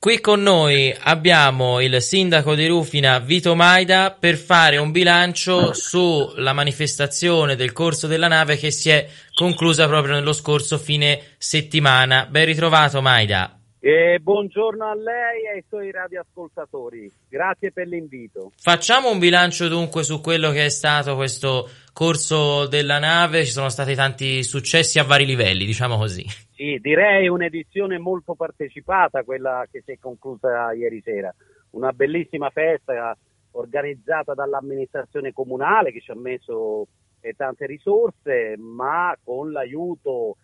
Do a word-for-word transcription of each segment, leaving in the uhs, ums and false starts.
Qui con noi abbiamo il sindaco di Rufina, Vito Maida, per fare un bilancio sulla manifestazione del corso della nave che si è conclusa proprio nello scorso fine settimana. Ben ritrovato, Maida. Eh, buongiorno a lei e ai suoi radioascoltatori, grazie per l'invito. Facciamo un bilancio dunque su quello che è stato questo corso della nave. Ci sono stati tanti successi a vari livelli, diciamo così. Sì, direi un'edizione molto partecipata, quella che si è conclusa ieri sera. Una bellissima festa organizzata dall'amministrazione comunale che ci ha messo eh, tante risorse, ma con l'aiuto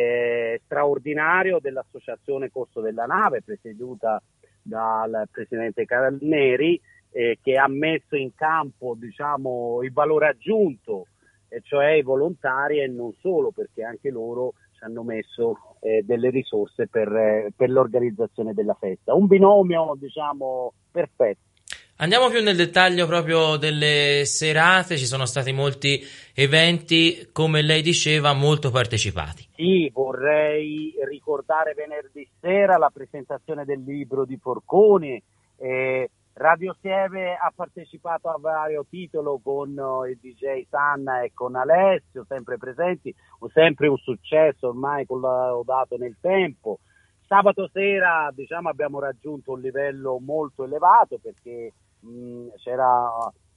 eh, straordinario dell'associazione Corso della Nave, presieduta dal presidente Carneri, eh, che ha messo in campo, diciamo, il valore aggiunto, e cioè i volontari, e non solo, perché anche loro ci hanno messo eh, delle risorse per, eh, per l'organizzazione della festa. Un binomio, diciamo, perfetto. Andiamo più nel dettaglio proprio delle serate. Ci sono stati molti eventi, come lei diceva, molto partecipati. Sì, vorrei ricordare venerdì sera la presentazione del libro di Forconi. Eh, Radio Sieve ha partecipato a vario titolo con uh, il D J Sanna e con Alessio, sempre presenti, sempre un successo ormai collaudato nel tempo. Sabato sera, diciamo, abbiamo raggiunto un livello molto elevato perché mh, c'era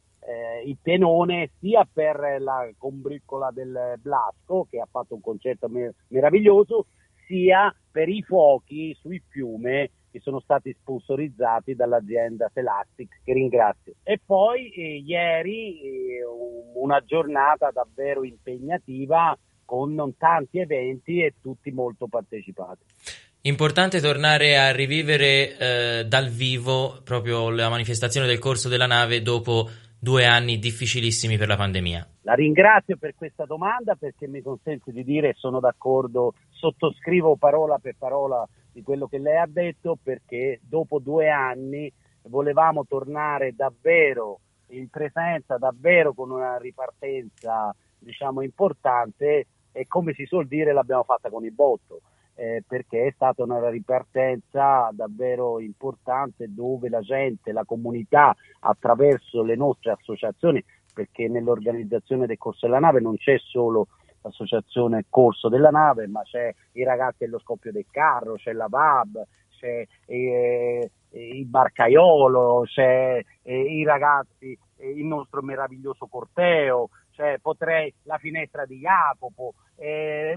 eh, il pienone sia per la combriccola del Blasco, che ha fatto un concerto mer- meraviglioso, sia per i fuochi sui Fiume che sono stati sponsorizzati dall'azienda Selastic, che ringrazio. E poi eh, ieri eh, una giornata davvero impegnativa con tanti eventi e tutti molto partecipati. Importante tornare a rivivere eh, dal vivo proprio la manifestazione del corso della nave dopo due anni difficilissimi per la pandemia. La ringrazio per questa domanda perché mi consente di dire, sono d'accordo, sottoscrivo parola per parola di quello che lei ha detto, perché dopo due anni volevamo tornare davvero in presenza, davvero con una ripartenza, diciamo, importante, e come si suol dire l'abbiamo fatta con il botto. Eh, perché è stata una ripartenza davvero importante dove la gente, la comunità, attraverso le nostre associazioni, perché nell'organizzazione del Corso della Nave non c'è solo l'associazione Corso della Nave, ma c'è i ragazzi dello scoppio del carro, c'è la V A B, c'è eh, il barcaiolo, c'è eh, i ragazzi, eh, il nostro meraviglioso corteo, cioè potrei la finestra di Jacopo, eh,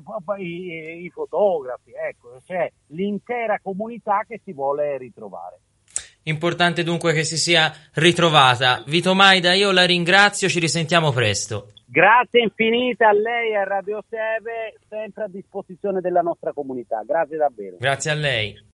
i, i fotografi, ecco, c'è l'intera comunità che si vuole ritrovare. Importante dunque che si sia ritrovata. Vito Maida, io la ringrazio, ci risentiamo presto. Grazie infinite a lei e a Radio Sieve, sempre a disposizione della nostra comunità. Grazie davvero. Grazie a lei.